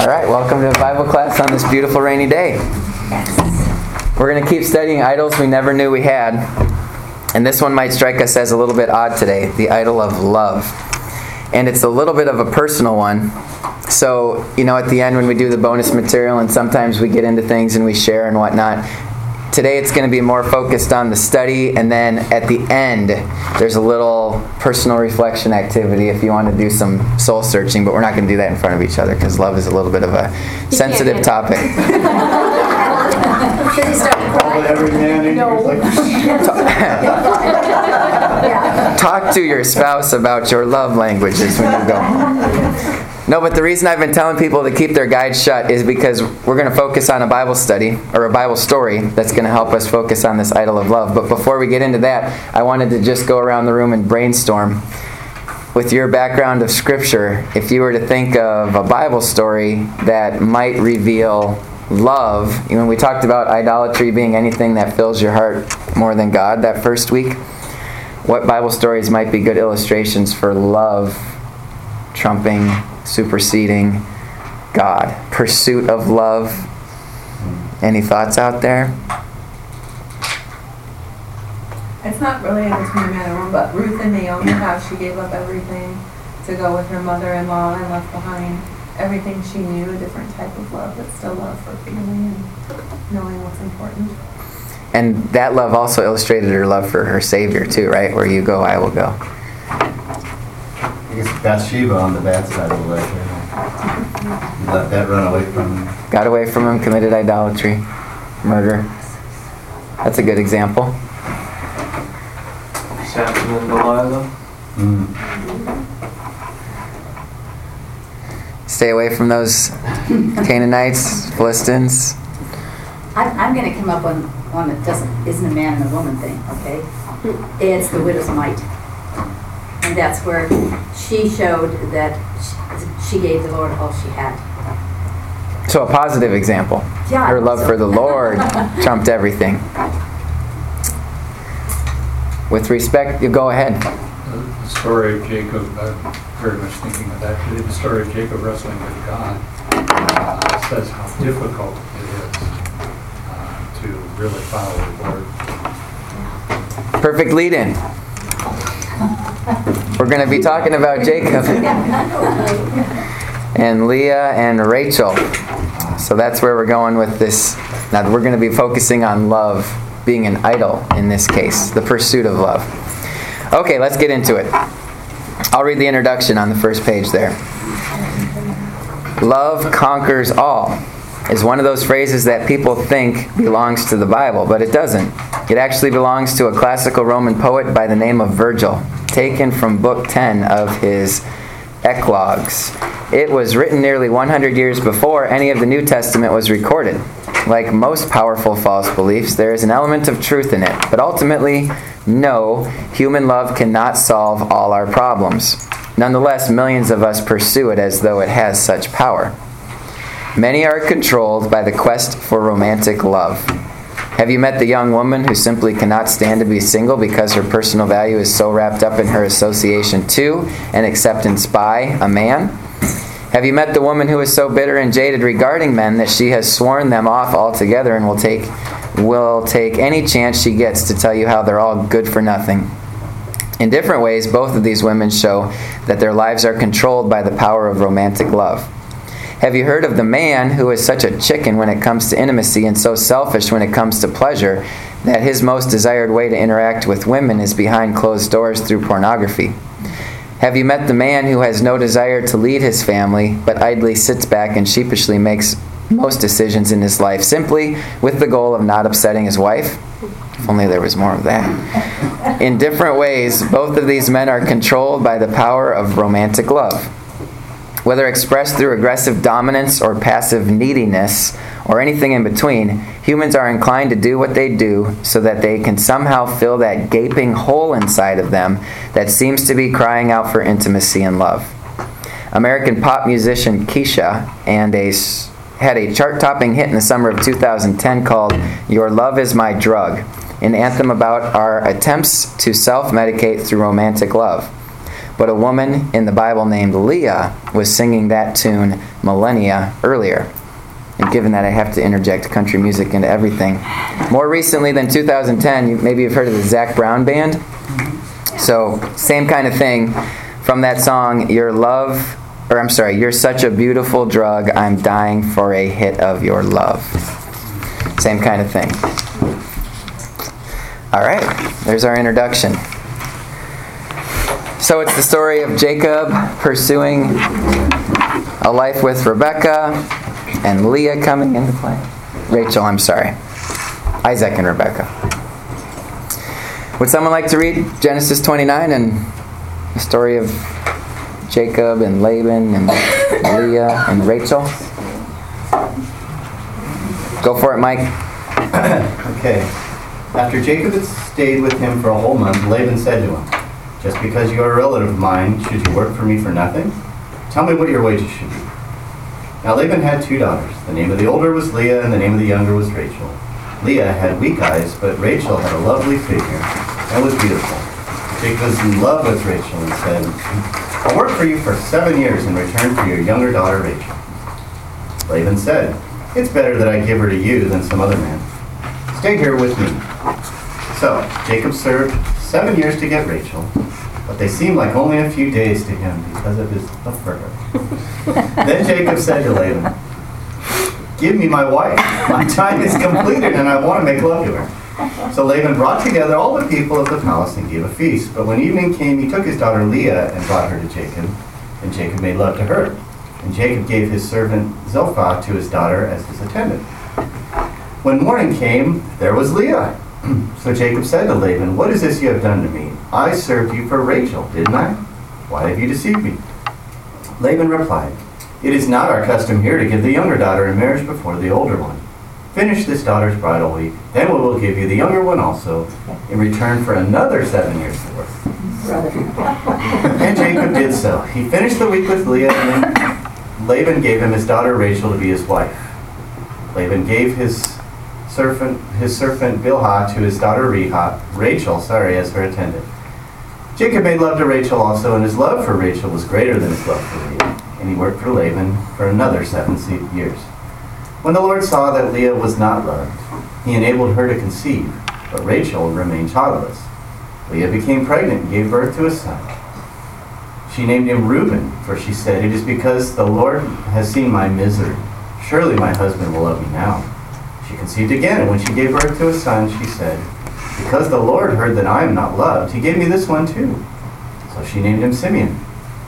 All right, welcome to Bible class on this beautiful rainy day. We're going to keep studying idols we never knew we had. And this one might strike us as a little bit odd today, the idol of love. And it's a little bit of a personal one. So, at the end when we do the bonus material and sometimes we get into things and we share and whatnot, today it's going to be more focused on the study, and then at the end there's a little personal reflection activity if you want to do some soul searching, but we're not going to do that in front of each other because love is a little bit of a sensitive topic. Should he start crying? Talk to your spouse about your love languages when you go. No, but the reason I've been telling people to keep their guides shut is because we're going to focus on a Bible study, or a Bible story, that's going to help us focus on this idol of love. But before we get into that, I wanted to just go around the room and brainstorm. With your background of Scripture, if you were to think of a Bible story that might reveal love, we talked about idolatry being anything that fills your heart more than God that first week. What Bible stories might be good illustrations for love trumping, superseding God? Pursuit of love. Any thoughts out there? It's not related to my matter, but Ruth and Naomi, how she gave up everything to go with her mother-in-law and left behind everything she knew, a different type of love, but still love for family and knowing what's important. And that love also illustrated her love for her Savior too, right? Where you go, I will go. I guess Bathsheba on the bad side of the ledger. You let that run away from him. Got away from him, committed idolatry, murder. That's a good example. Samson and Delilah. Stay away from those Canaanites, Philistines. I'm going to come up on one that isn't a man and a woman thing, okay? It's the widow's mite. And that's where she showed that she gave the Lord all she had. So a positive example. Yeah, her love for the Lord trumped everything. With respect, you go ahead. The story of Jacob, I'm very much thinking of that. The story of Jacob wrestling with God says how difficult it is to really follow the Lord. Perfect lead-in. We're going to be talking about Jacob and Leah and Rachel. So that's where we're going with this. Now we're going to be focusing on love being an idol in this case, the pursuit of love. Okay, let's get into it. I'll read the introduction on the first page there. Love conquers all is one of those phrases that people think belongs to the Bible, but it doesn't. It actually belongs to a classical Roman poet by the name of Virgil, taken from Book 10 of his Eclogues. It was written nearly 100 years before any of the New Testament was recorded. Like most powerful false beliefs, there is an element of truth in it, but ultimately, no, human love cannot solve all our problems. Nonetheless, millions of us pursue it as though it has such power. Many are controlled by the quest for romantic love. Have you met the young woman who simply cannot stand to be single because her personal value is so wrapped up in her association to and acceptance by a man? Have you met the woman who is so bitter and jaded regarding men that she has sworn them off altogether and will take any chance she gets to tell you how they're all good for nothing? In different ways, both of these women show that their lives are controlled by the power of romantic love. Have you heard of the man who is such a chicken when it comes to intimacy and so selfish when it comes to pleasure that his most desired way to interact with women is behind closed doors through pornography? Have you met the man who has no desire to lead his family but idly sits back and sheepishly makes most decisions in his life simply with the goal of not upsetting his wife? If only there was more of that. In different ways, both of these men are controlled by the power of romantic love. Whether expressed through aggressive dominance or passive neediness, or anything in between, humans are inclined to do what they do so that they can somehow fill that gaping hole inside of them that seems to be crying out for intimacy and love. American pop musician Kesha had a chart-topping hit in the summer of 2010 called "Your Love Is My Drug," an anthem about our attempts to self-medicate through romantic love. but a woman in the Bible named Leah was singing that tune millennia earlier. And given that I have to interject country music into everything, more recently than 2010, maybe you've heard of the Zac Brown Band. So, same kind of thing from that song, You're such a beautiful drug, I'm dying for a hit of your love. Same kind of thing. All right, there's our introduction. So it's the story of Jacob pursuing a life with Rebekah and Leah coming into play. Rachel, I'm sorry. Isaac and Rebekah. Would someone like to read Genesis 29 and the story of Jacob and Laban and Leah and Rachel? Go for it, Mike. Okay. After Jacob had stayed with him for a whole month, Laban said to him, "Just because you are a relative of mine, should you work for me for nothing? Tell me what your wages should be." Now Laban had 2 daughters. The name of the older was Leah, and the name of the younger was Rachel. Leah had weak eyes, but Rachel had a lovely figure and was beautiful. Jacob was in love with Rachel and said, "I'll work for you for 7 years in return for your younger daughter Rachel." Laban said, "It's better that I give her to you than some other man. Stay here with me." So Jacob served 7 years to get Rachel, but they seemed like only a few days to him because of his love for her. Then Jacob said to Laban, "Give me my wife. My time is completed and I want to make love to her." So Laban brought together all the people of the palace and gave a feast. But when evening came, he took his daughter Leah and brought her to Jacob, and Jacob made love to her. And Jacob gave his servant Zilpah to his daughter as his attendant. When morning came, there was Leah. So Jacob said to Laban, "What is this you have done to me? I served you for Rachel, didn't I? Why have you deceived me?" Laban replied, "It is not our custom here to give the younger daughter in marriage before the older one. Finish this daughter's bridal week, then we will give you the younger one also, in return for another 7 years' worth." And Jacob did so. He finished the week with Leah, and then Laban gave him his daughter Rachel to be his wife. Laban gave his servant Bilhah to his daughter Rachel, as her attendant. Jacob made love to Rachel also, and his love for Rachel was greater than his love for Leah, and he worked for Laban for another 7 years. When the Lord saw that Leah was not loved, he enabled her to conceive, but Rachel remained childless. Leah became pregnant and gave birth to a son. She named him Reuben, for she said, "It is because the Lord has seen my misery. Surely my husband will love me now." She conceived again, and when she gave birth to a son, she said, "Because the Lord heard that I am not loved, he gave me this one too." So she named him Simeon.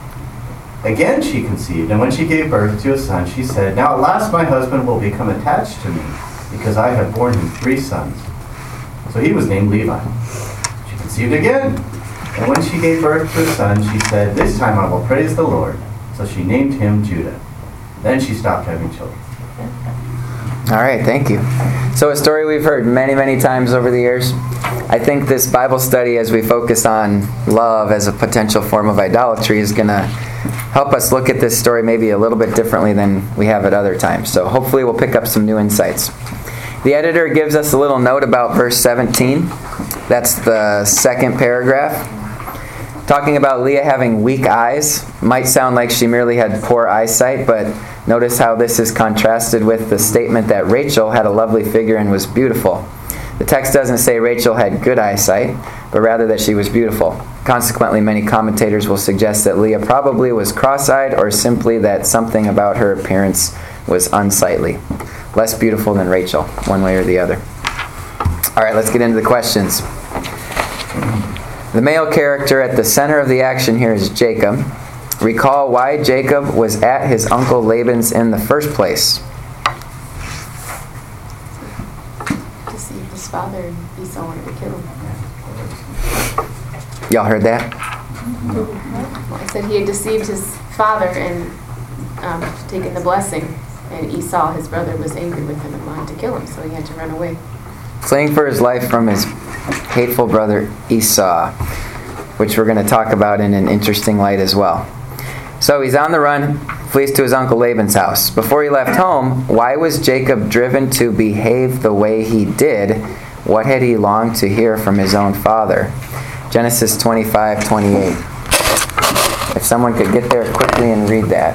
Again she conceived, and when she gave birth to a son, she said, "Now at last my husband will become attached to me, because I have borne him 3 sons." So he was named Levi. She conceived again, and when she gave birth to a son, she said, "This time I will praise the Lord." So she named him Judah. Then she stopped having children. All right, thank you. So a story we've heard many, many times over the years. I think this Bible study, as we focus on love as a potential form of idolatry, is going to help us look at this story maybe a little bit differently than we have at other times. So hopefully we'll pick up some new insights. The editor gives us a little note about verse 17. That's the second paragraph. Talking about Leah having weak eyes. Might sound like she merely had poor eyesight, but notice how this is contrasted with the statement that Rachel had a lovely figure and was beautiful. The text doesn't say Rachel had good eyesight, but rather that she was beautiful. Consequently, many commentators will suggest that Leah probably was cross-eyed, or simply that something about her appearance was unsightly. Less beautiful than Rachel, one way or the other. All right, let's get into the questions. The male character at the center of the action here is Jacob. Recall why Jacob was at his uncle Laban's in the first place. Deceived his father, and Esau wanted to kill him. Y'all heard that? Well, I said he had deceived his father and taken the blessing, and Esau, his brother, was angry with him and wanted to kill him, so he had to run away. Fleeing for his life from his hateful brother Esau, which we're going to talk about in an interesting light as well. So he's on the run, flees to his uncle Laban's house. Before he left home, why was Jacob driven to behave the way he did? What had he longed to hear from his own father? Genesis 25:28. If someone could get there quickly and read that.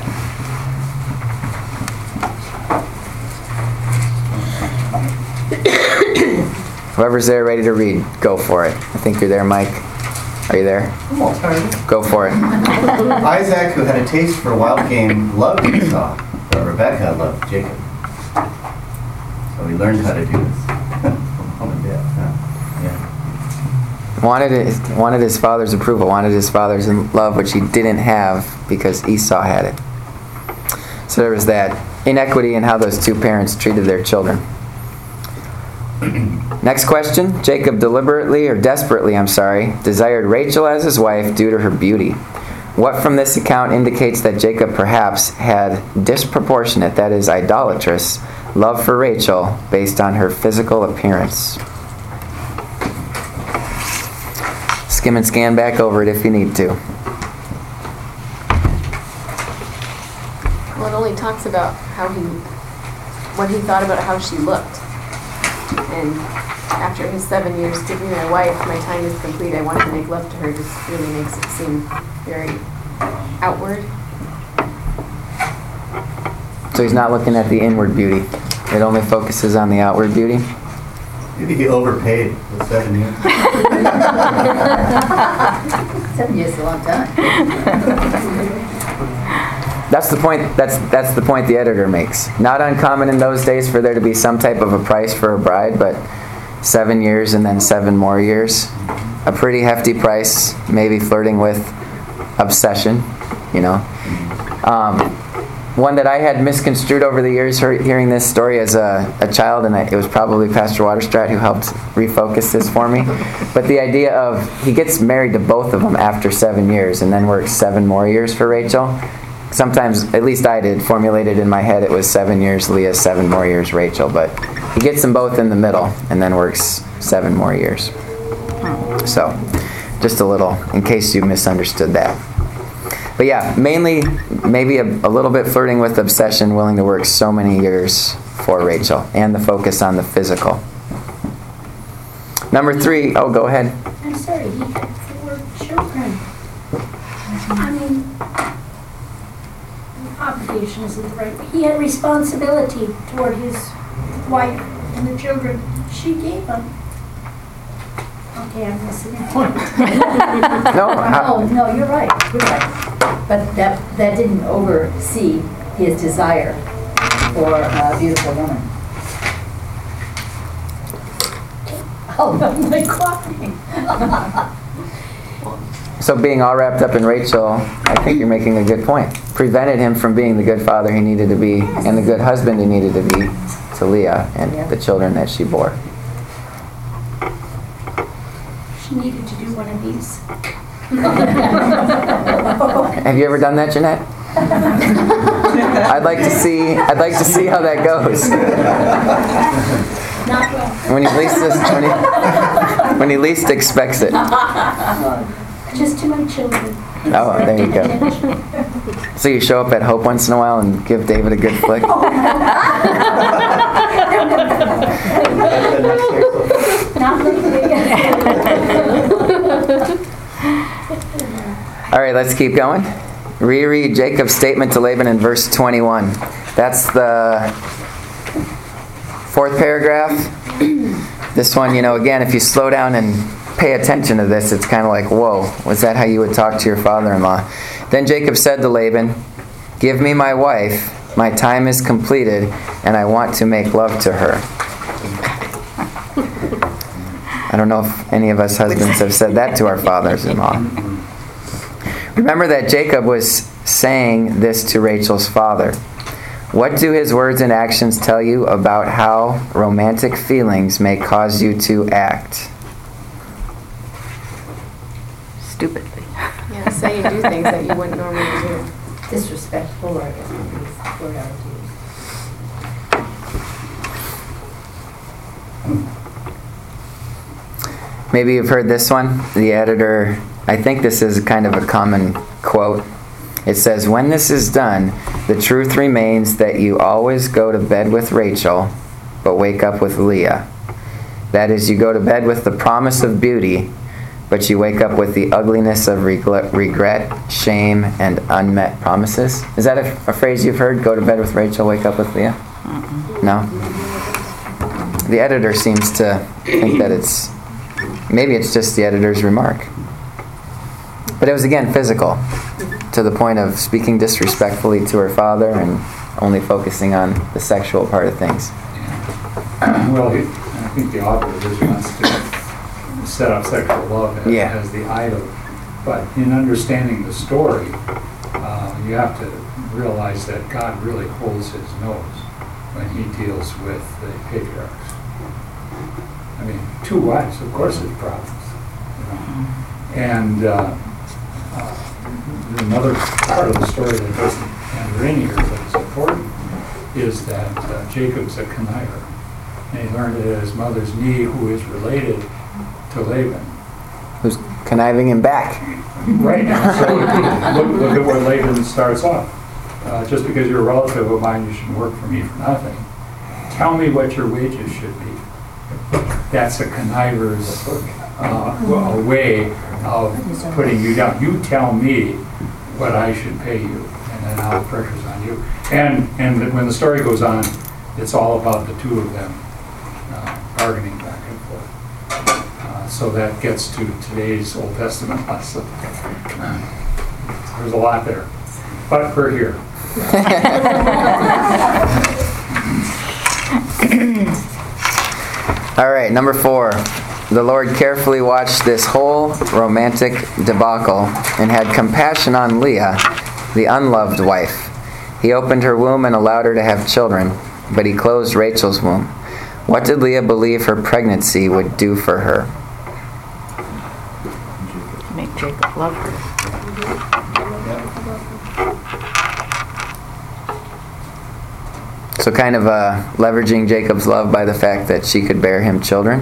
Whoever's there ready to read, go for it. I think you're there, Mike. Are you there? Almost started. Go for it. Isaac, who had a taste for wild game, loved Esau, but Rebekah loved Jacob. So he learned how to do this. Mom and Dad. Yeah. Wanted his father's approval, wanted his father's love, which he didn't have because Esau had it. So there was that inequity in how those two parents treated their children. Next question. Jacob desperately, desired Rachel as his wife due to her beauty. What from this account indicates that Jacob perhaps had disproportionate, that is, idolatrous, love for Rachel based on her physical appearance? Skim and scan back over it if you need to. Well, it only talks about what he thought about how she looked. And after his 7 years, give me my wife, my time is complete, I want to make love to her, just really makes it seem very outward. So he's not looking at the inward beauty. It only focuses on the outward beauty. Maybe he overpaid the 7 years. 7 years is a long time. That's the point. That's the point the editor makes. Not uncommon in those days for there to be some type of a price for a bride, but 7 years and then 7 more years, a pretty hefty price. Maybe flirting with obsession, you know. One that I had misconstrued over the years, hearing this story as a child, and it was probably Pastor Waterstrat who helped refocus this for me. But the idea of he gets married to both of them after 7 years and then works 7 more years for Rachel. Sometimes, at least I did, formulated in my head it was 7 years Leah, 7 more years Rachel. But he gets them both in the middle and then works 7 more years. So, just a little, in case you misunderstood that. But yeah, mainly, maybe a little bit flirting with obsession, willing to work so many years for Rachel, and the focus on the physical. Number 3, go ahead. I'm sorry, he had 4 children. I mean, obligation isn't the right word. He had responsibility toward his wife and the children she gave him. Okay, I'm missing the point. No, you're right. You're right. But that didn't oversee his desire for a beautiful woman. Oh, my God. So being all wrapped up in Rachel, I think you're making a good point. Prevented him from being the good father he needed to be, and the good husband he needed to be to Leah and the children that she bore. She needed to do one of these. Have you ever done that, Jeanette? I'd like to see how that goes. Not well. When he least expects it. Just to my children. Oh, there you go. So you show up at Hope once in a while and give David a good flick? Not lately. All right, let's keep going. Reread Jacob's statement to Laban in verse 21. That's the 4th paragraph. This one, again, if you slow down and pay attention to this, it's kind of like, whoa, was that how you would talk to your father-in-law? Then Jacob said to Laban, "Give me my wife, my time is completed, and I want to make love to her." I don't know if any of us husbands have said that to our fathers-in-law. Remember that Jacob was saying this to Rachel's father. What do his words and actions tell you about how romantic feelings may cause you to act? Stupidly. Yeah, say and do things that you wouldn't normally do. Disrespectful, I guess, would be the word I would use. Maybe you've heard this one. The editor, I think this is kind of a common quote. It says, "When this is done, the truth remains that you always go to bed with Rachel, but wake up with Leah. That is, you go to bed with the promise of beauty, but you wake up with the ugliness of regret, shame, and unmet promises. Is that a phrase you've heard? Go to bed with Rachel, wake up with Leah? No? The editor seems to think that maybe it's just the editor's remark. But it was, again, physical, to the point of speaking disrespectfully to her father and only focusing on the sexual part of things. Well, I think the author of this wants to set up sexual love as the idol. But in understanding the story, you have to realize that God really holds his nose when he deals with the patriarchs. I mean, 2 wives, of course, there's problems. And another part of the story that doesn't enter in here but is important is that Jacob's a conniver. And he learned it at his mother's knee, who is related to Laban. Who's conniving him back. Right. So look at where Laban starts off. Just because you're a relative of mine, you shouldn't work for me for nothing. Tell me what your wages should be. That's a conniver's a way of putting you down. You tell me what I should pay you, and then how the pressure's on you. And when the story goes on, it's all about the 2 of them bargaining back and forth. So that gets to today's Old Testament lesson. There's a lot there, but we're here. All right, number 4. The Lord carefully watched this whole romantic debacle and had compassion on Leah, the unloved wife. He opened her womb and allowed her to have children, but he closed Rachel's womb. What did Leah believe her pregnancy would do for her? Make Jacob love her. So kind of leveraging Jacob's love by the fact that she could bear him children?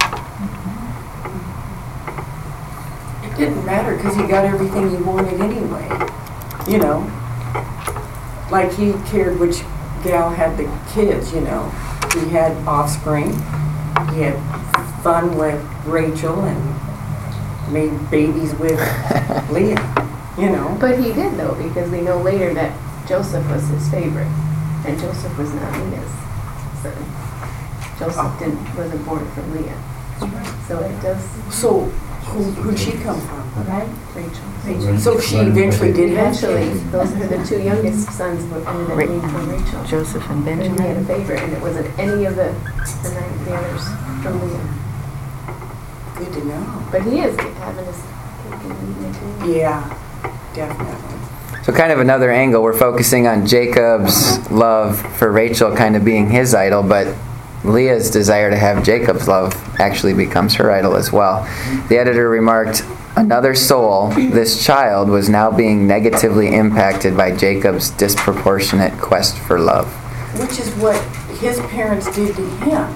It didn't matter because he got everything he wanted anyway. You know, like he cared which gal had the kids, you know. He had offspring. He had fun with Rachel and made babies with Leah, you know. But he did, though, because we know later that Joseph was his favorite. And Joseph was not Leah's son. Joseph wasn't born from Leah. So it does. So who'd she come from? Right? Rachel. So she eventually did have Eventually, kids. those are the 2 youngest sons were ended up being from Rachel. Joseph and And he had a Benjamin. favorite, and it wasn't any of the others from Leah. Good to know. But he is having his cake and eating it too. Yeah, definitely. So kind of another angle, we're focusing on Jacob's love for Rachel kind of being his idol, but Leah's desire to have Jacob's love actually becomes her idol as well. The editor remarked, another soul, this child, was now being negatively impacted by Jacob's disproportionate quest for love. Which is what his parents did to him.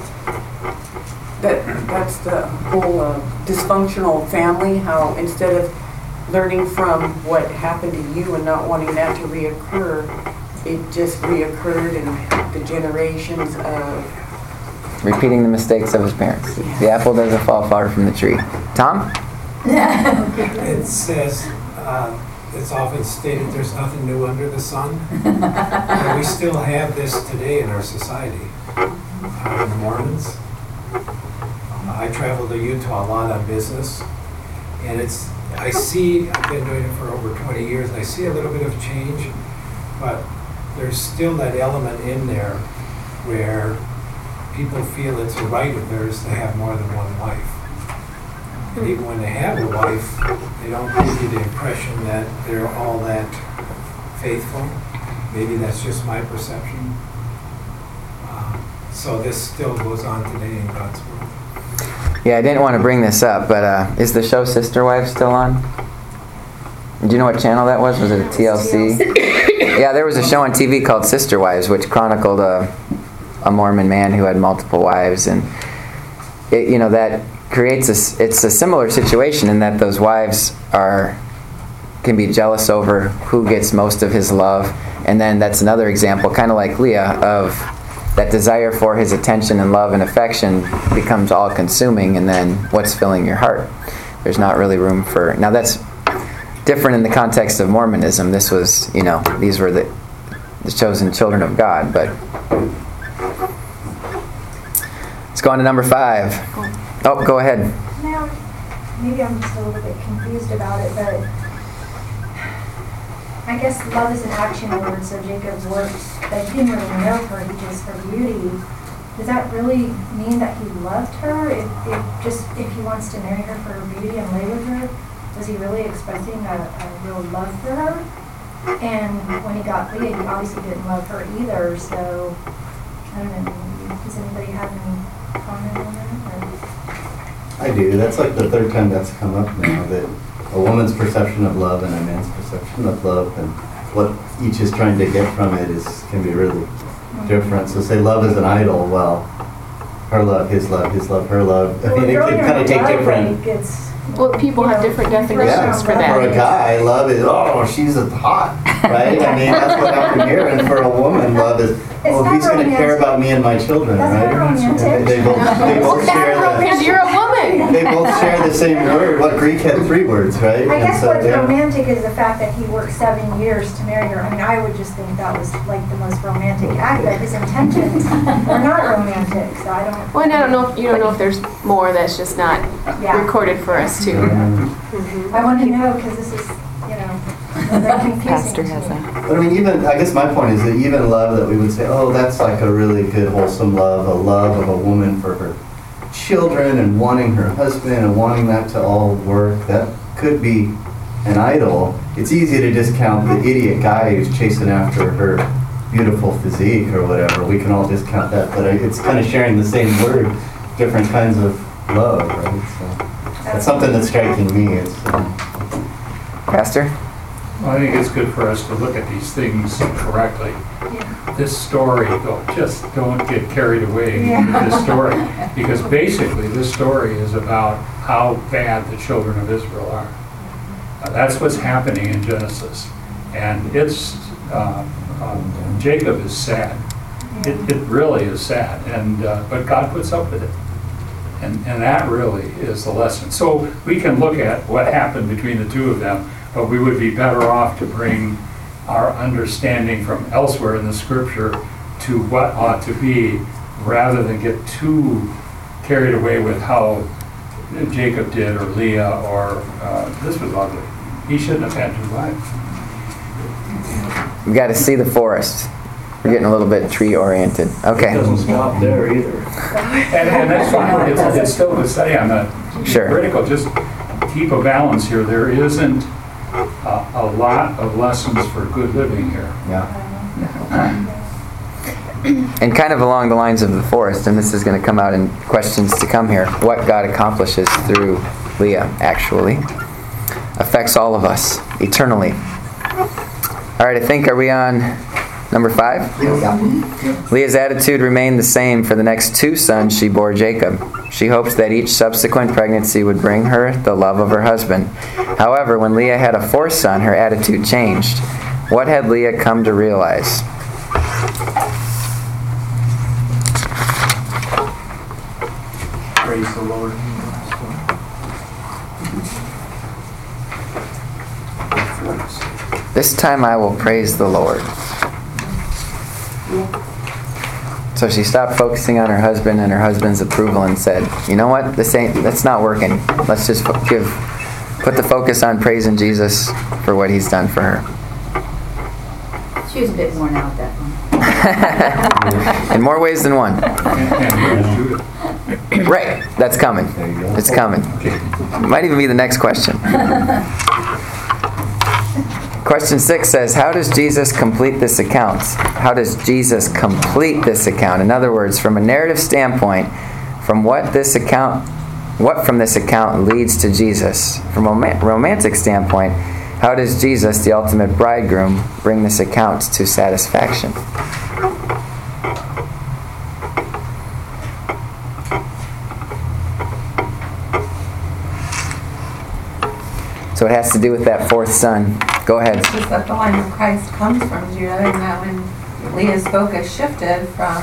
That's the whole dysfunctional family, how instead of learning from what happened to you and not wanting that to reoccur, it just reoccurred in the generations of... Repeating the mistakes of his parents. The apple doesn't fall far from the tree. Tom? It says, it's often stated there's nothing new under the sun. And we still have this today in our society. The Mormons. I travel to Utah a lot on business. And I've been doing it for over 20 years, and I see a little bit of change, but there's still that element in there where people feel it's a right of theirs to have more than one wife. And even when they have a wife, they don't give you the impression that they're all that faithful. Maybe that's just my perception. So this still goes on today in God's world. Yeah, I didn't want to bring this up, but is the show Sister Wives still on? Do you know what channel that was? Was it a TLC? Yeah, there was a show on TV called Sister Wives, which chronicled a Mormon man who had multiple wives, and that creates it's a similar situation in that those wives can be jealous over who gets most of his love, and then that's another example, kind of like Leah, of that desire for his attention and love and affection becomes all-consuming, and then what's filling your heart? There's not really room for... Now that's different in the context of Mormonism. This was, these were the chosen children of God, but... Let's go on to number 5. Oh, go ahead. Now, maybe I'm just a little bit confused about it, but I guess love is an action word, so Jacob worked, but he didn't really know her, he just her beauty. Does that really mean that he loved her? If he wants to marry her for her beauty and lay with her, was he really expressing a real love for her? And when he got Leah, he obviously didn't love her either, so I don't know. Does anybody have any comment on that? I do. That's like the third time that's come up now, that a woman's perception of love and a man's perception of love and what each is trying to get from it can be really different. So say love is an idol, well, her love, his love, her love. I mean, it can kind of take different... Well, people have different definitions for that. For a guy, love is, she's hot, right? I mean, that's what happened here. And for a woman, love is, he's going to care about me and my children, right? And they both share Because you're a woman. They both share the same word. What Greek had 3 words, right? I guess what's romantic is the fact that he worked 7 years to marry her. I mean, I would just think that was like the most romantic act, but his intentions are not romantic, so I don't... Well, and I don't know if there's more that's just not recorded for us to. I want to know, because this is, very confusing. Pastor has that. But I mean, I guess my point is that even love that we would say, that's like a really good, wholesome love, a love of a woman for her children and wanting her husband and wanting that to all work, that could be an idol. It's easy to discount the idiot guy who's chasing after her beautiful physique or whatever. We can all discount that, but it's kind of sharing the same word, different kinds of love, right? So that's something that's striking me. Pastor? Well, I think it's good for us to look at these things correctly. This story, don't get carried away with this story, because basically this story is about how bad the children of Israel are. That's what's happening in Genesis, and it's Jacob is sad. It really is sad, and but God puts up with it, and that really is the lesson. So we can look at what happened between the two of them, but we would be better off to bring our understanding from elsewhere in the scripture to what ought to be, rather than get too carried away with how Jacob did, or Leah, or this was ugly. He shouldn't have had 2 wives. We got to see the forest. We're getting a little bit tree oriented. Okay. It doesn't stop there either. And that's fine. It's still a study. I'm not critical. Just keep a balance here. There isn't a lot of lessons for good living here. And kind of along the lines of the forest, and this is going to come out in questions to come here, what God accomplishes through Leah actually affects all of us eternally. All right, I think, are we on number 5? Leah's attitude remained the same for the next 2 sons she bore Jacob. She hoped that each subsequent pregnancy would bring her the love of her husband. However, when Leah had a 4th son, her attitude changed. What had Leah come to realize? Praise the Lord. This time I will praise the Lord. So she stopped focusing on her husband and her husband's approval and said, you know what, that's not working. Let's just put the focus on praising Jesus for what he's done for her. She was a bit worn out that one. In more ways than one. Right, that's coming. It's coming. Might even be the next question. Question 6 says, how does Jesus complete this account? How does Jesus complete this account? In other words, from a narrative standpoint, what from this account leads to Jesus? From a romantic standpoint, how does Jesus, the ultimate bridegroom, bring this account to satisfaction? So it has to do with that 4th son. Go ahead. It's just that the line of Christ comes from Judah, and that when Leah's focus shifted from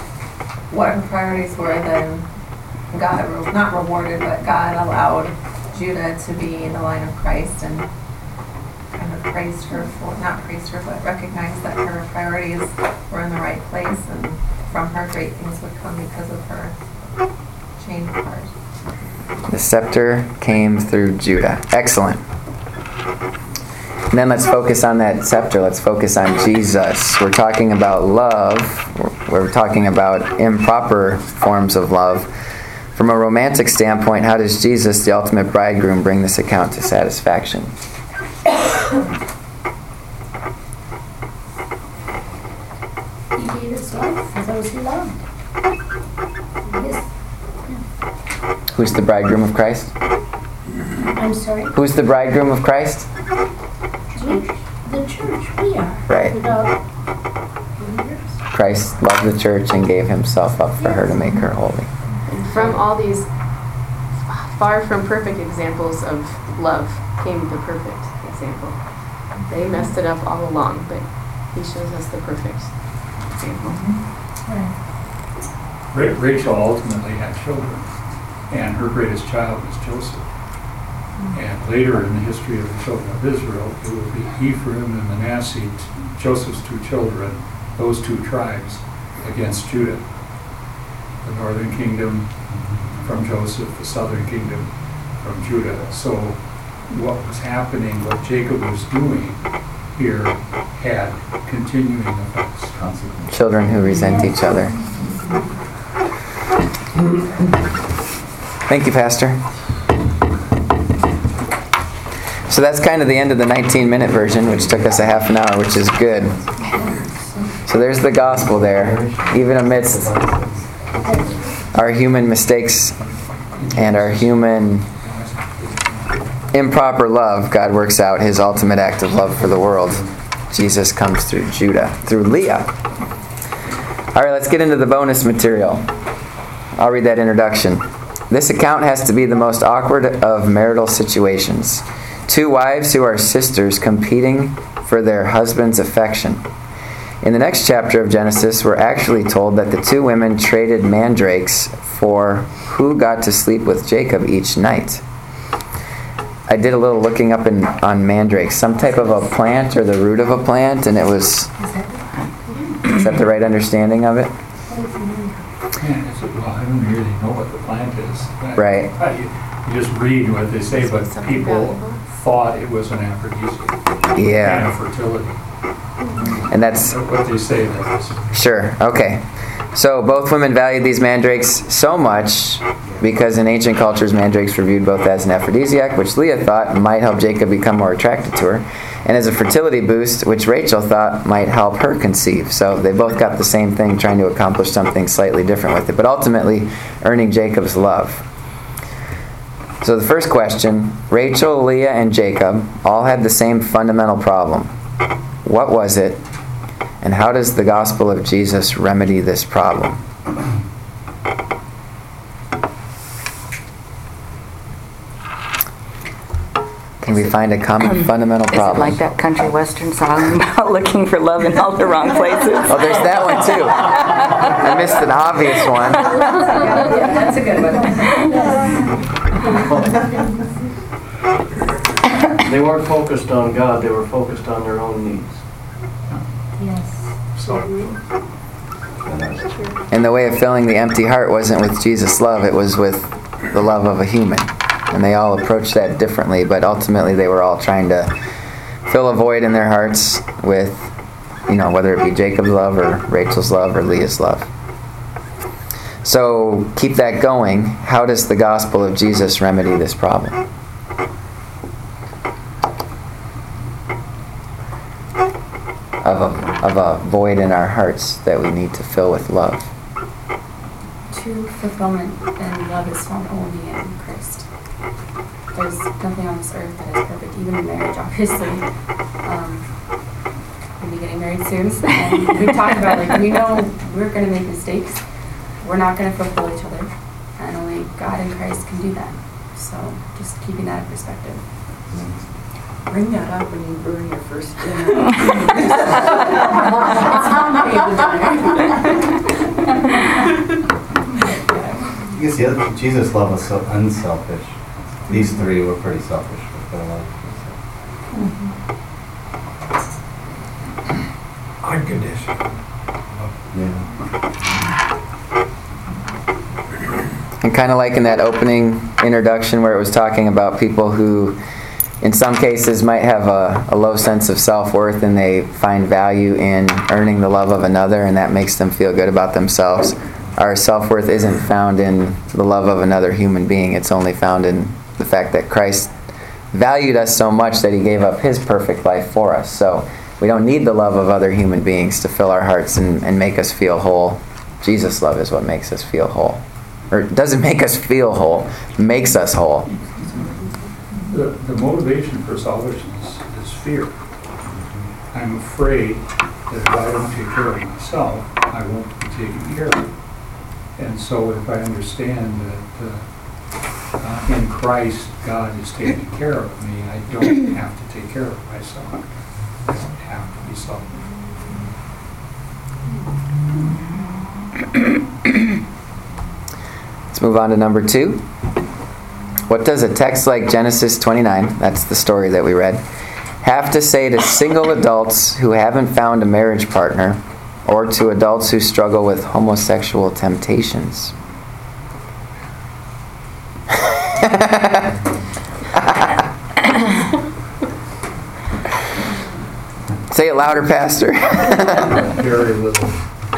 what her priorities were, then God, not rewarded, but God allowed Judah to be the line of Christ and kind of praised her for, not praised her, but recognized that her priorities were in the right place, and from her great things would come because of her change of heart. The scepter came through Judah. Excellent. And then let's focus on that scepter. Let's focus on Jesus. We're talking about love. We're talking about improper forms of love. From a romantic standpoint, how does Jesus, the ultimate bridegroom, bring this account to satisfaction? He gave his life for those he loved. Yes. Who's the bridegroom of Christ? I'm sorry. Who's the bridegroom of Christ? The church, we are. Right. Without Christ loved the church and gave himself up for her to make her holy. From all these far from perfect examples of love came the perfect example. They messed it up all along, but he shows us the perfect example. Rachel ultimately had children, and her greatest child was Joseph. And later in the history of the children of Israel, it will be Ephraim and Manasseh, Joseph's two children, those two tribes, against Judah. The northern kingdom from Joseph, the southern kingdom from Judah. So what was happening, what Jacob was doing here, had continuing effects. Children who resent each other. Thank you, Pastor. So that's kind of the end of the 19-minute version, which took us a half an hour, which is good. So there's the gospel there. Even amidst our human mistakes and our human improper love, God works out his ultimate act of love for the world. Jesus comes through Judah, through Leah. All right, let's get into the bonus material. I'll read that introduction. This account has to be the most awkward of marital situations. Two wives who are sisters competing for their husband's affection. In the next chapter of Genesis, we're actually told that the two women traded mandrakes for who got to sleep with Jacob each night. I did a little looking up on mandrakes, some type of a plant or the root of a plant, and it was... Is that the right understanding of it? Well, I don't really know what the plant is. Right. You just read what they say, but people thought it was an aphrodisiac. Yeah. And a fertility. And that's... what they say that is. Sure, okay. So both women valued these mandrakes so much because in ancient cultures mandrakes were viewed both as an aphrodisiac, which Leah thought might help Jacob become more attracted to her, and as a fertility boost, which Rachel thought might help her conceive. So they both got the same thing, trying to accomplish something slightly different with it, but ultimately earning Jacob's love. So the first question, Rachel, Leah, and Jacob all had the same fundamental problem. What was it? And how does the gospel of Jesus remedy this problem? Can we find a common fundamental problem? Is it like that country western song about looking for love in all the wrong places? Oh, there's that one too. I missed an obvious one. Yeah, that's a good one. They weren't focused on God, they were focused on their own needs. Yes. And the way of filling the empty heart wasn't with Jesus' love, it was with the love of a human. And they all approached that differently, but ultimately they were all trying to fill a void in their hearts with, whether it be Jacob's love or Rachel's love or Leah's love. So keep that going. How does the gospel of Jesus remedy this problem? Of a void in our hearts that we need to fill with love. True fulfillment and love is found only in Christ. There's nothing on this earth that is perfect, even in marriage, obviously. We'll be getting married soon, and we've talked about, we know we're going to make mistakes. We're not going to fulfill each other, and only God and Christ can do that. So just keeping that in perspective. Bring that up when you burn your first dinner. You see, Jesus' love was so unselfish. These three were pretty selfish with their life. Unconditional. Yeah. And kind of like in that opening introduction where it was talking about people who, in some cases, might have a low sense of self-worth and they find value in earning the love of another, and that makes them feel good about themselves. Our self-worth isn't found in the love of another human being. It's only found in the fact that Christ valued us so much that he gave up his perfect life for us. So we don't need the love of other human beings to fill our hearts and make us feel whole. Jesus' love is what makes us feel whole. Or it doesn't make us feel whole, makes us whole. The motivation for salvation is fear. I'm afraid that if I don't take care of myself, I won't be taken care of. And so if I understand that in Christ God is taking care of me, I don't have to take care of myself. I don't have to be selfish. Let's move on to number 2. What does a text like Genesis 29, that's the story that we read, have to say to single adults who haven't found a marriage partner, or to adults who struggle with homosexual temptations? Say it louder, Pastor. Very little.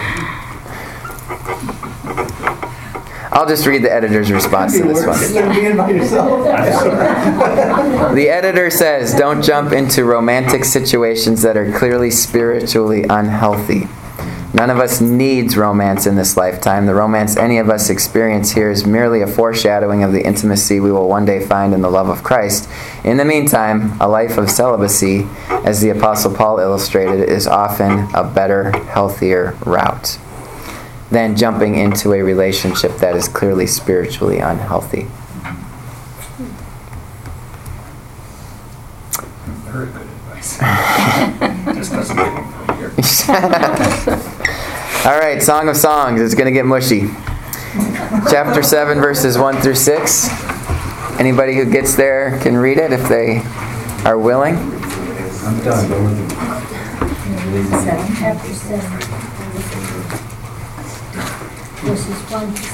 I'll just read the editor's response to this one. Being by yourself. The editor says, don't jump into romantic situations that are clearly spiritually unhealthy. None of us needs romance in this lifetime. The romance any of us experience here is merely a foreshadowing of the intimacy we will one day find in the love of Christ. In the meantime, a life of celibacy, as the Apostle Paul illustrated, is often a better, healthier route than jumping into a relationship that is clearly spiritually unhealthy. Very good advice. Just doesn't come from here. All right, Song of Songs. It's going to get mushy. Chapter 7, verses 1 through 6. Anybody who gets there can read it if they are willing. I'm done. Chapter 7. Verses 1 to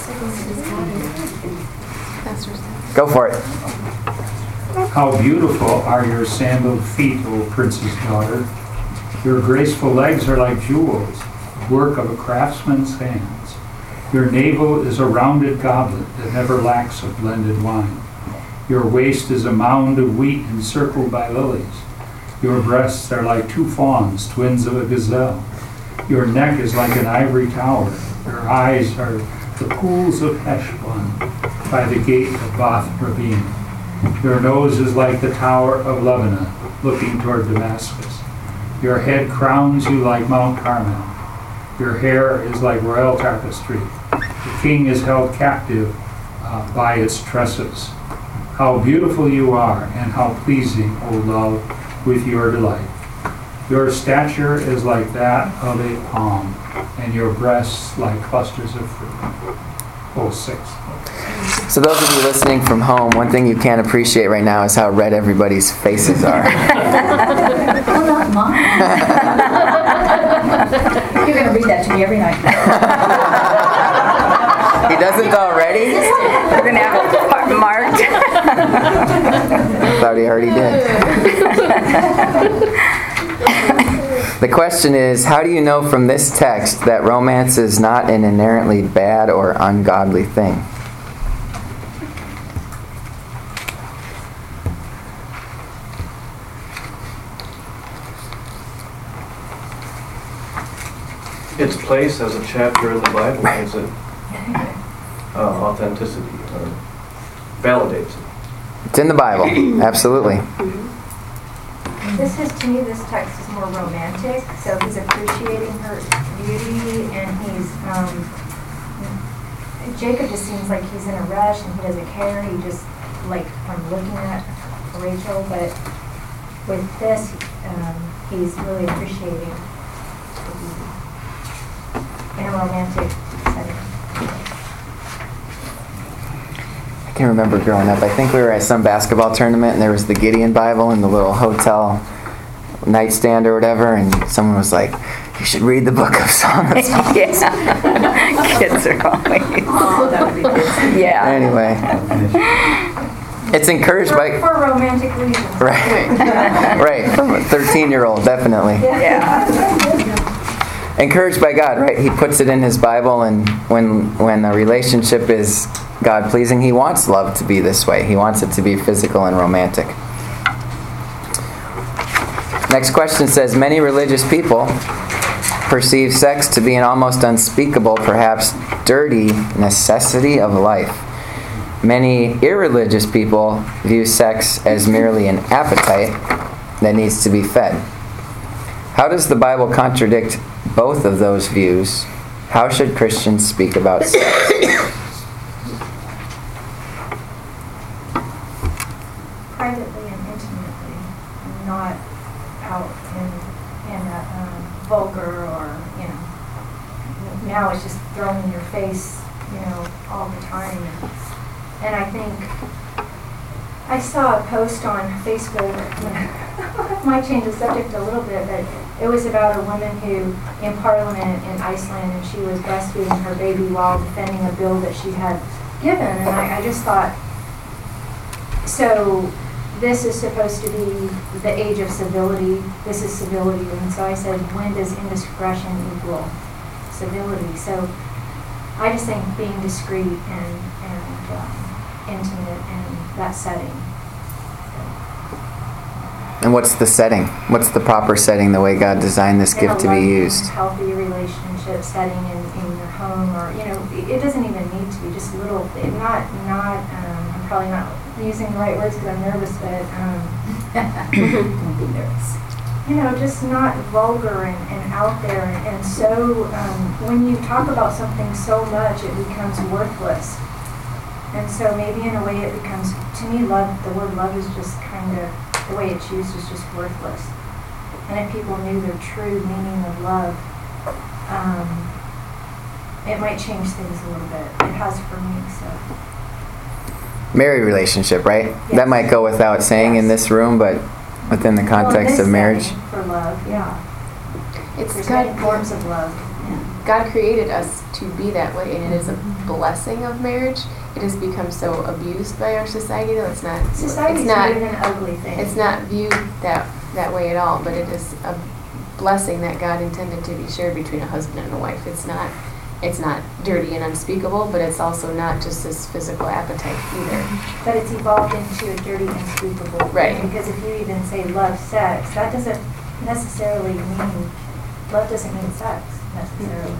6. Go for it. How beautiful are your sandaled feet, O prince's daughter. Your graceful legs are like jewels, work of a craftsman's hands. Your navel is a rounded goblet that never lacks of blended wine. Your waist is a mound of wheat encircled by lilies. Your breasts are like two fawns, twins of a gazelle. Your neck is like an ivory tower. Your eyes are the pools of Heshbon by the gate of Bath Rabim. Your nose is like the tower of Lebanon, looking toward Damascus. Your head crowns you like Mount Carmel. Your hair is like royal tapestry. The king is held captive by its tresses. How beautiful you are, and how pleasing, O love, with your delight. Your stature is like that of a palm, and your breasts like clusters of fruit. Oh, 6. So those of you listening from home, one thing you can't appreciate right now is how red everybody's faces are. Oh, not mine. You're going to read that to me every night. He doesn't already? We're going to have it marked. Thought he already did. The question is, how do you know from this text that romance is not an inherently bad or ungodly thing? Its place as a chapter in the Bible is it authenticity or validates it. It's in the Bible, absolutely. This is, to me, this text is more romantic, so he's appreciating her beauty, and he's, Jacob just seems like he's in a rush and he doesn't care, he just, like, from looking at Rachel, but with this, he's really appreciating the beauty in a romantic setting. I can can remember growing up. I think we were at some basketball tournament and there was the Gideon Bible in the little hotel nightstand or whatever, and someone was like, "You should read the book of Song of Songs." Yeah. Kids are always. Oh, that would be good. Yeah. Anyway, it's encouraged by For romantic reasons. right, right. From a 13-year-old, definitely. Yeah. Encouraged by God, right? He puts it in his Bible, and when a relationship is God pleasing, he wants love to be this way. He wants it to be physical and romantic. Next question says, many religious people perceive sex to be an almost unspeakable, perhaps dirty necessity of life. Many irreligious people view sex as merely an appetite that needs to be fed. How does the Bible contradict both of those views? How should Christians speak about sex? Privately and intimately, not out in a vulgar or, now it's just thrown in your face, all the time. And I think I saw a post on Facebook, might change the subject a little bit, but it was about a woman who, in Parliament in Iceland, and she was breastfeeding her baby while defending a bill that she had given. And I just thought, so this is supposed to be the age of civility. This is civility. And so I said, when does indiscretion equal civility? So I just think being discreet and intimate in that setting. And what's the setting? What's the proper setting, the way God designed this gift to be used? Healthy relationship setting in your home, or it doesn't even need to be just little. Not. I'm probably not using the right words because I'm nervous, but Don't be nervous. just not vulgar and out there. And so when you talk about something so much, it becomes worthless. And so maybe in a way it becomes, to me, love. The word love is just kind of, the way it's used is just worthless. And if people knew the true meaning of love, it might change things a little bit. It has for me, so. Married relationship, right? Yes. That might go without saying in this room, but within the context of marriage. For love, yeah. It's There's God. many forms of love. God created us to be that way, and it is a blessing of marriage. It has become so abused by our society, though it's not. Society's it's not viewed an ugly thing. It's not viewed that way at all, but it is a blessing that God intended to be shared between a husband and a wife. It's not dirty and unspeakable, but it's also not just this physical appetite either. But it's evolved into a dirty, unspeakable thing. Right. Because if you even say love sex, that doesn't necessarily mean, love doesn't mean sex necessarily.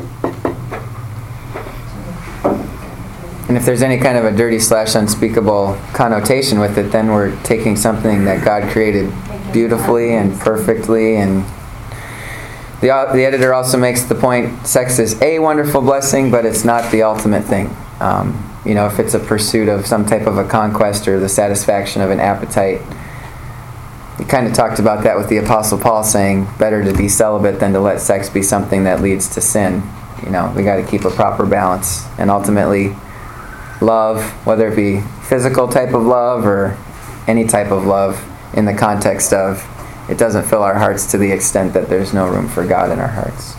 And if there's any kind of a dirty / unspeakable connotation with it, then we're taking something that God created beautifully and perfectly. And the editor also makes the point, sex is a wonderful blessing, but it's not the ultimate thing. If it's a pursuit of some type of a conquest or the satisfaction of an appetite. He kind of talked about that with the Apostle Paul saying, better to be celibate than to let sex be something that leads to sin. We got to keep a proper balance. And ultimately, love, whether it be physical type of love or any type of love, in the context of it doesn't fill our hearts to the extent that there's no room for God in our hearts.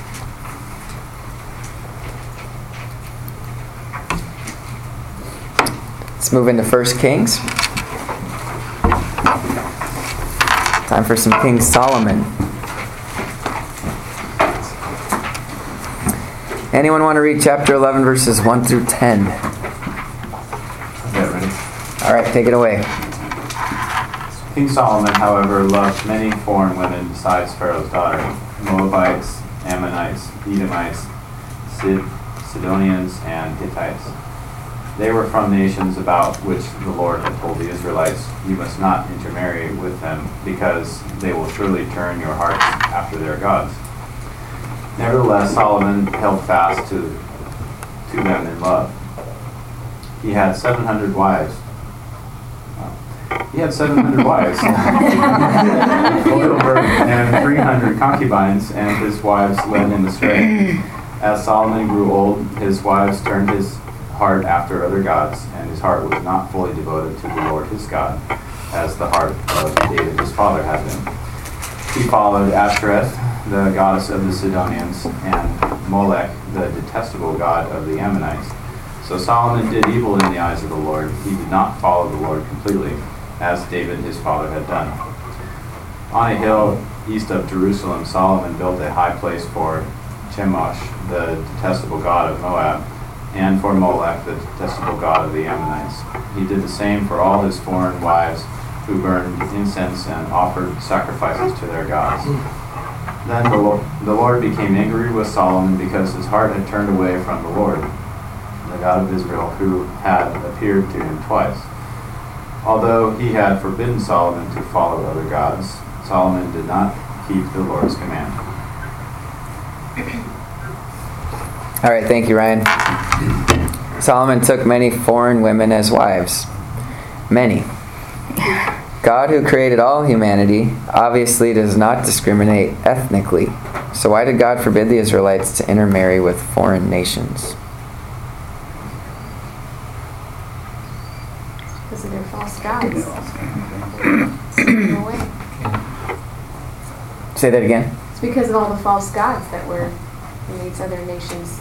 Let's move into 1 Kings. Time for some King Solomon. Anyone want to read chapter 11, verses 1 through 10? Get ready. All right, take it away. King Solomon, however, loved many foreign women besides Pharaoh's daughter, Moabites, Ammonites, Edomites, Sidonians, and Hittites. They were from nations about which the Lord had told the Israelites, you must not intermarry with them, because they will surely turn your hearts after their gods. Nevertheless, Solomon held fast to them in love. He had 700 wives. He had 700 wives, a little bird, and 300 concubines, and his wives led him astray. As Solomon grew old, his wives turned his heart after other gods, and his heart was not fully devoted to the Lord his God, as the heart of David his father had been. He followed Ashtoreth, the goddess of the Sidonians, and Molech, the detestable god of the Ammonites. So Solomon did evil in the eyes of the Lord. He did not follow the Lord completely, as David his father had done. On a hill east of Jerusalem, Solomon built a high place for Chemosh, the detestable god of Moab, and for Molech, the detestable god of the Ammonites. He did the same for all his foreign wives who burned incense and offered sacrifices to their gods. Then the Lord became angry with Solomon because his heart had turned away from the Lord, the God of Israel, who had appeared to him twice. Although he had forbidden Solomon to follow other gods, Solomon did not keep the Lord's command. All right, thank you, Ryan. Solomon took many foreign women as wives. Many. God, who created all humanity, obviously does not discriminate ethnically. So why did God forbid the Israelites to intermarry with foreign nations? Because of their false gods. No way. Say that again. It's because of all the false gods that were in these other nations.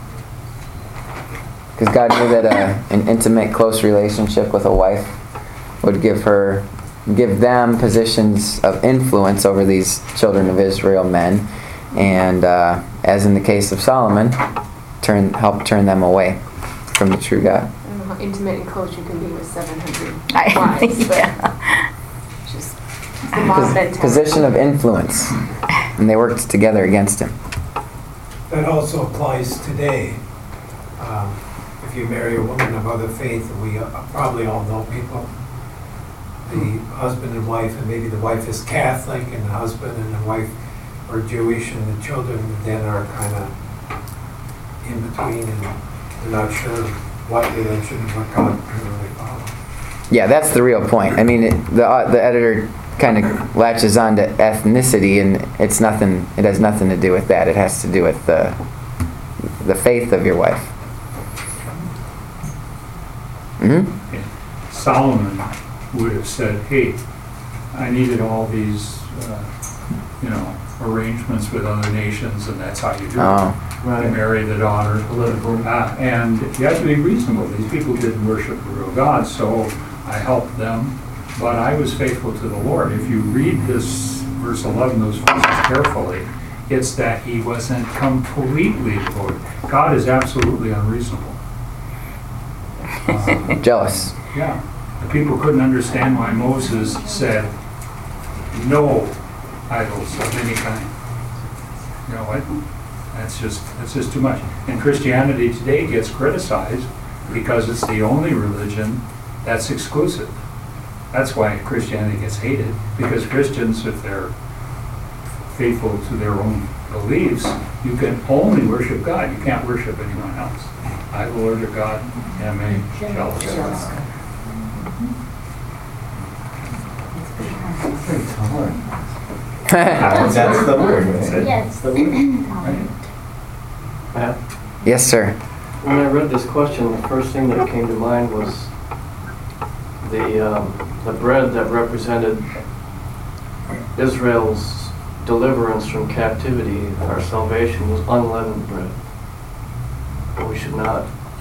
Because God knew that an intimate, close relationship with a wife would give them positions of influence over these children of Israel men, and as in the case of Solomon, help turn them away from the true God. I don't know how intimate and close you can be with 700 I- wives, but yeah. just the mob mentality. Position of influence, and they worked together against him. That also applies today. If you marry a woman of other faith, we probably all know people, the husband and wife, and maybe the wife is Catholic, and the husband and the wife are Jewish, and the children then are kind of in between, and they're not sure what religion, what God really follow. Yeah, that's the real point. I mean, the editor kind of latches on to ethnicity, and it's nothing. It has nothing to do with that. It has to do with the faith of your wife. Mm-hmm. Solomon would have said, "Hey, I needed all these, arrangements with other nations, and that's how you do it. You marry the daughter, and you have to be reasonable. These people didn't worship the real God, so I helped them, but I was faithful to the Lord." If you read this verse 11, those verses carefully, it's that he wasn't completely devoted. God is absolutely unreasonable. Jealous. Yeah. The people couldn't understand why Moses said, "No idols of any kind." You know what? That's just too much. And Christianity today gets criticized because it's the only religion that's exclusive. That's why Christianity gets hated, because Christians, if they're faithful to their own beliefs, you can only worship God. You can't worship anyone else. I, the Lord your God, am a jealous God. That's the word, right? Yes. The word. Matt, Yes, sir. when I read this question, the first thing that came to mind was the bread that represented Israel's deliverance from captivity. Our salvation was unleavened bread. We should not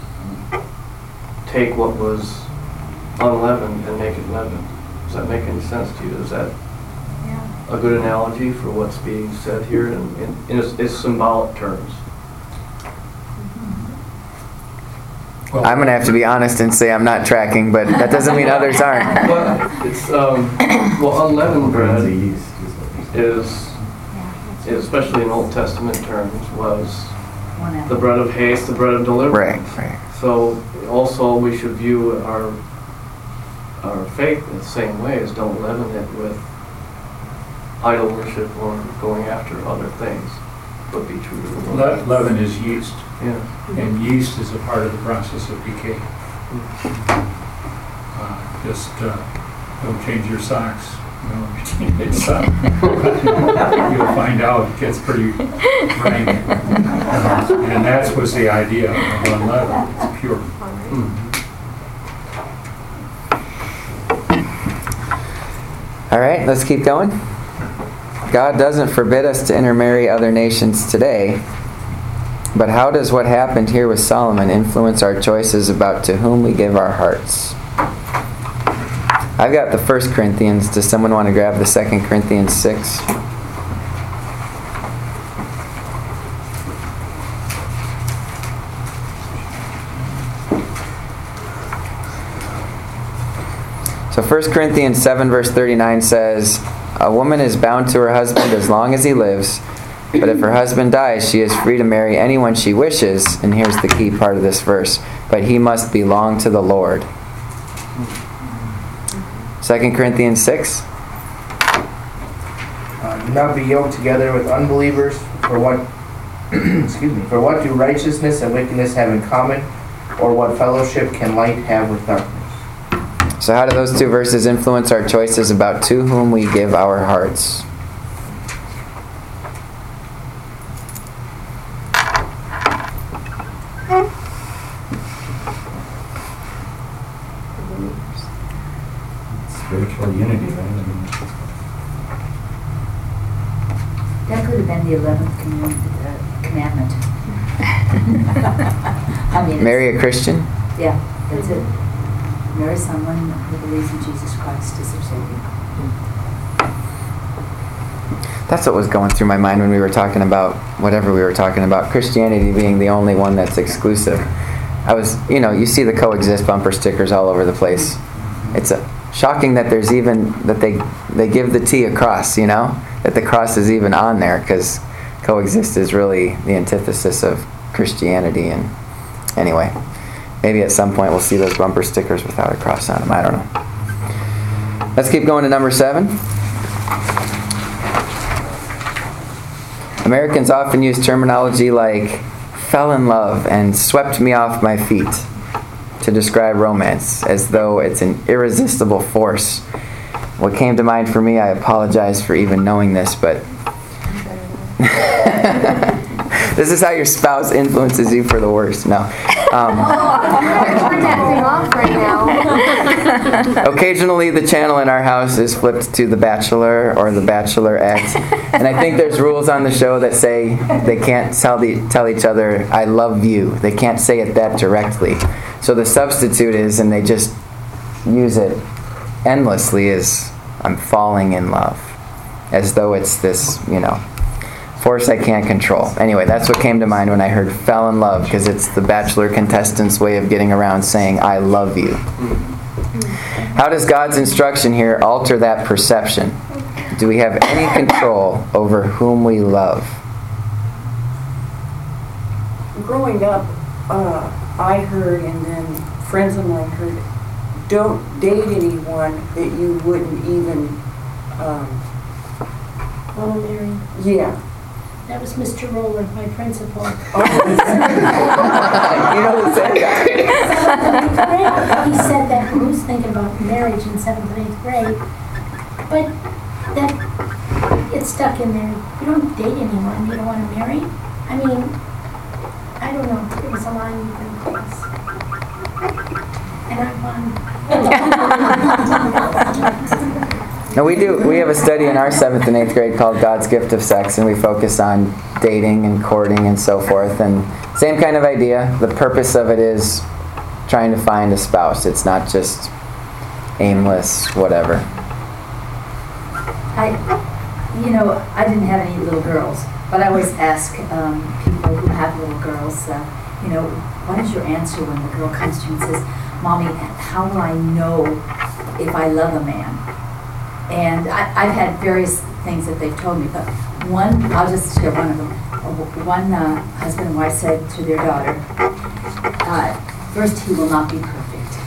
take what was unleavened and make it leavened. Does that make any sense to you? Is that a good analogy for what's being said here in its symbolic terms? I'm going to have to be honest and say I'm not tracking, but that doesn't mean others aren't. But it's, unleavened bread is, especially in Old Testament terms, was the bread of haste, the bread of deliverance. Right. So also we should view our faith in the same way, as don't leaven it with idol worship or going after other things, but be true to the Lord. Leaven is yeast. Yeah. And yeast is a part of the process of decay. Don't change your socks It's, you'll find out it gets pretty rank. And that was the idea of unleavened. It's pure. All right, let's keep going. God doesn't forbid us to intermarry other nations today, but how does what happened here with Solomon influence our choices about to whom we give our hearts? I've got the 1 Corinthians. Does someone want to grab the 2 Corinthians 6? So 1 Corinthians 7 verse 39 says, "A woman is bound to her husband as long as he lives, but if her husband dies, she is free to marry anyone she wishes." And here's the key part of this verse: "But he must belong to the Lord." 2 Corinthians 6. Do not be yoked together with unbelievers, for what for what do righteousness and wickedness have in common, or what fellowship can light have with darkness? So how do those two verses influence our choices about to whom we give our hearts? Spiritual unity, right? That could have been the 11th commandment. I mean, Marry a Christian? Yeah, that's it. Marry someone who believes in Jesus Christ as their Savior. That's what was going through my mind when we were talking about whatever we were talking about, Christianity being the only one that's exclusive. I was, you see the coexist bumper stickers all over the place. It's shocking that there's even, that they give the T a cross, that the cross is even on there, because coexist is really the antithesis of Christianity. And anyway, maybe at some point we'll see those bumper stickers without a cross on them. I don't know. Let's keep going to number 7. Americans often use terminology like fell in love and swept me off my feet to describe romance, as though it's an irresistible force. What came to mind for me, I apologize for even knowing this, but this is how your spouse influences you for the worst. No. Occasionally the channel in our house is flipped to The Bachelor or The Bachelorette. And I think there's rules on the show that say they can't tell each other, "I love you." They can't say it that directly. So the substitute is, and they just use it endlessly, is "I'm falling in love." As though it's this, force I can't control. Anyway, that's what came to mind when I heard "fell in love," because it's the Bachelor contestant's way of getting around saying "I love you." How does God's instruction here alter that perception? Do we have any control over whom we love? Growing up, I heard, and then friends of mine heard, don't date anyone that you wouldn't even, Mary. yeah. That was Mr. Rowland, my principal. You know the same guy. He said that when he was thinking about marriage in 7th and 8th grade, but that it stuck in there. You don't date anyone you don't want to marry. I mean, I don't know. It was a line you can cross. And I won. No, we do. We have a study in our 7th and 8th grade called God's Gift of Sex, and we focus on dating and courting and so forth. And same kind of idea. The purpose of it is trying to find a spouse. It's not just aimless, whatever. I didn't have any little girls, but I always ask people who have little girls, what is your answer when the girl comes to you and says, "Mommy, how do I know if I love a man?" And I've had various things that they've told me, but I'll just share one of them. One husband and wife said to their daughter, first, he will not be perfect.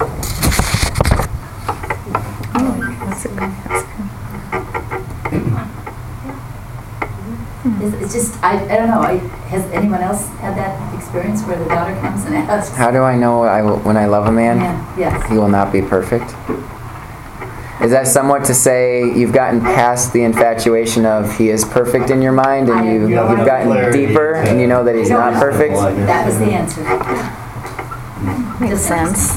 That's good. It's just, I don't know, has anyone else had that experience where the daughter comes and asks? How do I know when I love a man? Yeah, yes. He will not be perfect? Is that somewhat to say you've gotten past the infatuation of he is perfect in your mind, and you've gotten deeper and you know that he's not perfect? That was the answer. Makes sense.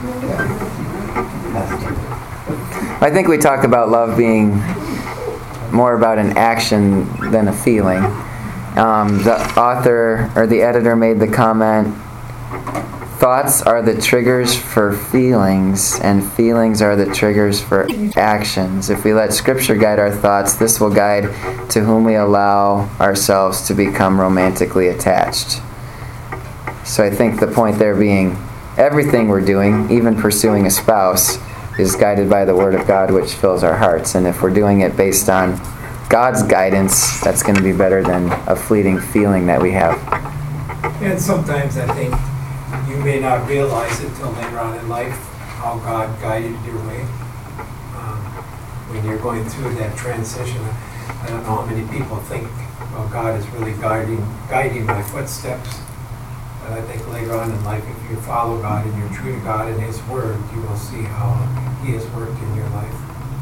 I think we talked about love being more about an action than a feeling. The author or the editor made the comment, thoughts are the triggers for feelings, and feelings are the triggers for actions. If we let Scripture guide our thoughts, this will guide to whom we allow ourselves to become romantically attached. So I think the point there being, everything we're doing, even pursuing a spouse, is guided by the Word of God, which fills our hearts. And if we're doing it based on God's guidance, that's going to be better than a fleeting feeling that we have. And sometimes I think you may not realize it till later on in life how God guided your way. When you're going through that transition, I don't know how many people think, well, God is really guiding my footsteps. But I think later on in life, if you follow God and you're true to God and His Word, you will see how He has worked in your life.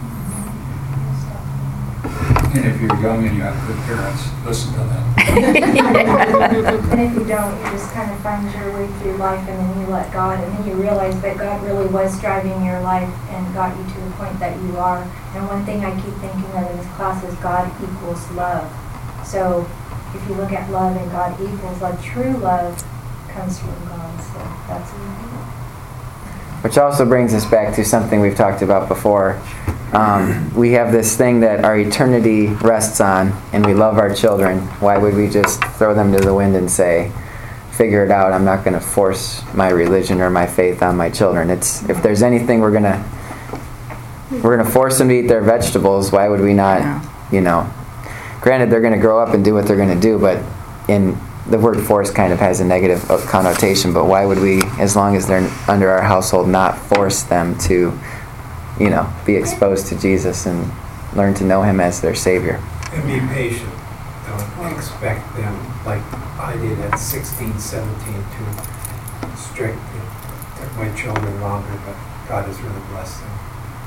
And if you're young and you have good parents, listen to them. And if you don't, you just kind of find your way through life, and then you let God, and then you realize that God really was driving your life and got you to the point that you are. And one thing I keep thinking of in this class is God equals love. So if you look at love and God equals love, true love comes from God. So that's what we do. Which also brings us back to something we've talked about before. We have this thing that our eternity rests on, and we love our children. Why would we just throw them to the wind and say, figure it out, I'm not going to force my religion or my faith on my children? It's, if there's anything we're going to force them to eat their vegetables, why would we not, granted they're going to grow up and do what they're going to do, but in the word force kind of has a negative connotation, but why would we, as long as they're under our household, not force them to, be exposed to Jesus and learn to know Him as their Savior? And be patient. Don't expect them, like I did at 16, 17, to strict. It took my children longer, but God has really blessed them.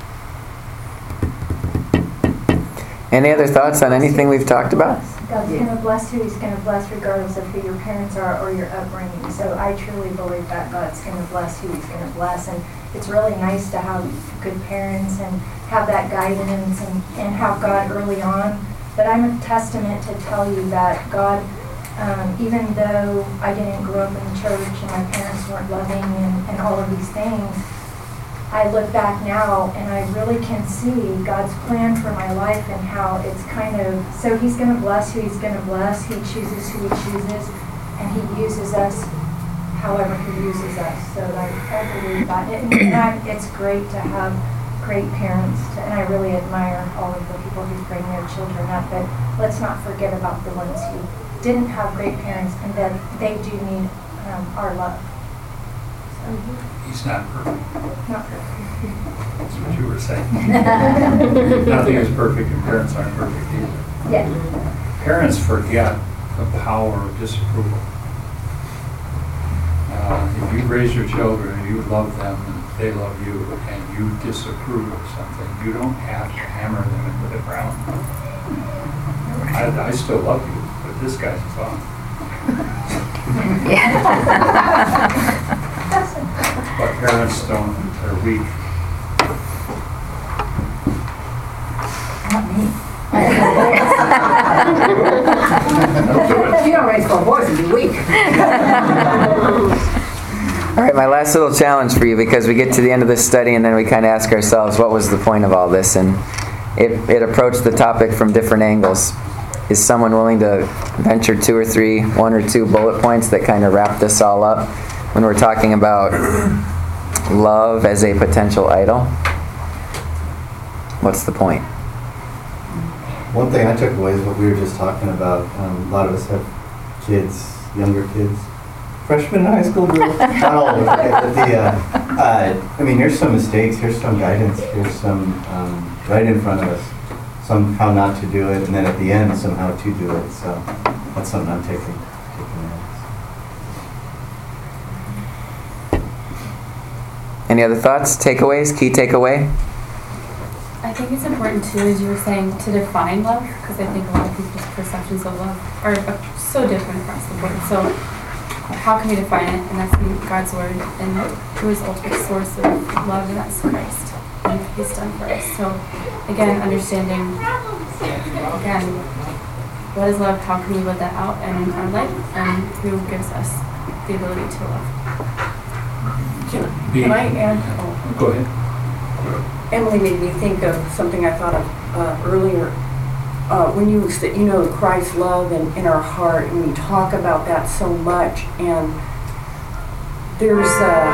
Any other thoughts on anything we've talked about? God's going to bless who He's going to bless regardless of who your parents are or your upbringing. So I truly believe that God's going to bless who He's going to bless. And it's really nice to have good parents and have that guidance and have God early on. But I'm a testament to tell you that God, even though I didn't grow up in church and my parents weren't loving and all of these things, I look back now and I really can see God's plan for my life and how it's kind of, so He's going to bless who He's going to bless. He chooses who He chooses, and He uses us however He uses us. So I believe that. And it's great to have great parents, and I really admire all of the people who bring their children up, but let's not forget about the ones who didn't have great parents and that they do need our love. He's not perfect. Not perfect. That's what you were saying. Nothing is perfect, and parents aren't perfect either. Yeah. Parents forget the power of disapproval. If you raise your children and you love them and they love you and you disapprove of something, you don't have to hammer them into the ground. I still love you, but this guy's fun. But parents don't, they're weak. Not me. You don't raise four boys and be weak. All right, my last little challenge for you, because we get to the end of this study and then we kind of ask ourselves, what was the point of all this? And it approached the topic from different angles. Is someone willing to venture one or two bullet points that kind of wrap this all up when we're talking about love as a potential idol? What's the point? One thing I took away is what we were just talking about. A lot of us have kids, younger kids, freshmen in high school, girls. Not all of them. But here's some mistakes, here's some guidance, here's some right in front of us. Somehow not to do it, and then at the end, somehow to do it. So that's something I'm taking away. Any other thoughts, takeaways, key takeaway? I think it's important too, as you were saying, to define love, because I think a lot of people's perceptions of love are so different across the board. So how can we define it? And that's in God's word, and who is the ultimate source of love, and that's Christ, and what He's done for us. So again, understanding, again, what is love? How can we live that out in our life? And who gives us the ability to love? Can I add? Oh. Go ahead. Emily made me think of something I thought of earlier. When you said, Christ's love in our heart, and we talk about that so much, and there's,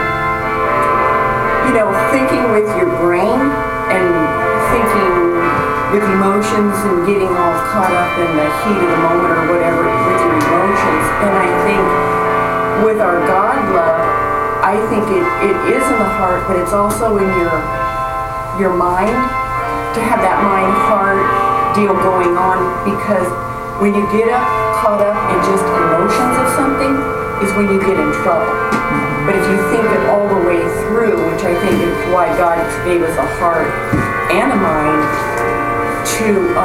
thinking with your brain and thinking with emotions and getting all caught up in the heat of the moment or whatever with your emotions. And I think with our God love, I think it is in the heart, but it's also in your mind, to have that mind-heart deal going on, because when you get caught up in just emotions of something is when you get in trouble. But if you think it all the way through, which I think is why God gave us a heart and a mind to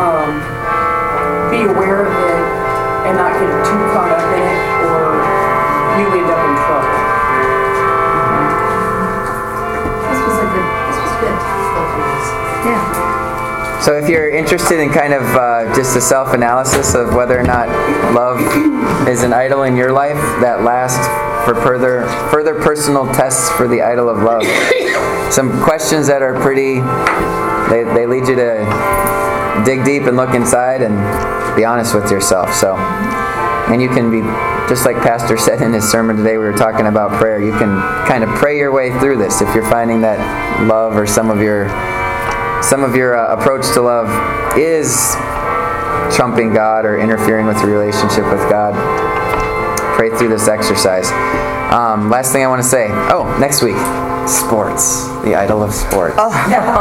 be aware of it and not get too caught up in it, or you end up in trouble. This was good. Yeah. So if you're interested in kind of just a self-analysis of whether or not love is an idol in your life, that last for further personal tests for the idol of love. Some questions that are pretty, they lead you to dig deep and look inside and be honest with yourself. So, and you can be, just like Pastor said in his sermon today, we were talking about prayer. You can kind of pray your way through this if you're finding that love or some of your approach to love is trumping God or interfering with your relationship with God. Pray through this exercise. Last thing I want to say. Oh, next week, sports. The idol of sports. So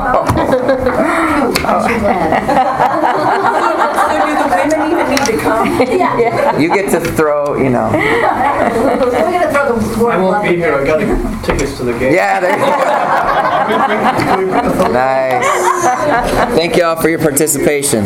do the women even need to come? Yeah. You get to throw, We're going to throw the word I won't love be here. I got tickets to the game. Yeah, there you go. Nice. Thank you all for your participation.